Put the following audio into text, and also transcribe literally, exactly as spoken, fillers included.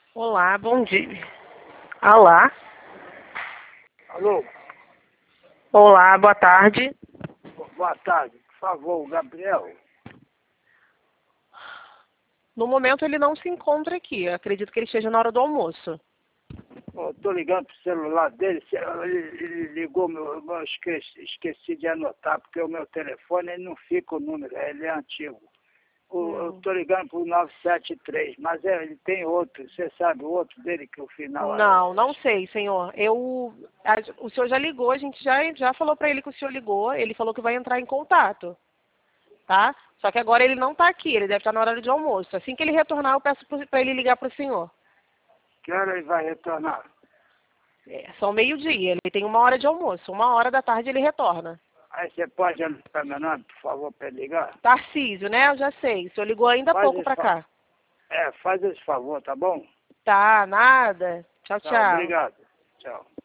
Olá, bom dia. Olá. Alô? Olá, boa tarde. Boa tarde. Por favor, Gabriel. No momento ele não se encontra aqui. Eu acredito que ele esteja na hora do almoço. Eu tô ligando pro celular dele. se- Ele, ele ligou, meu, eu esqueci, esqueci de anotar, porque o meu telefone ele não fica o número, ele é antigo. O, Eu Hum. tô ligando pro nove sete três, mas é, ele tem outro. Você sabe o outro dele que o final Não, é. não sei, senhor. Eu, a- o senhor já ligou, a gente já, já falou para ele que o senhor ligou. Ele falou que vai entrar em contato, tá? Só que agora ele não está aqui, ele deve estar na hora de almoço. Assim que ele retornar, eu peço para ele ligar para o senhor. Que hora ele vai retornar? É, são meio-dia, ele tem uma hora de almoço. Uma hora da tarde ele retorna. Aí você pode anotar meu nome, por favor, para ligar? Tarcísio, né? Eu já sei. O senhor ligou ainda há Faz pouco esse, para fa- cá. é, faz esse favor, tá bom? Tá, nada. Tchau, Tá, tchau. obrigado. Tchau.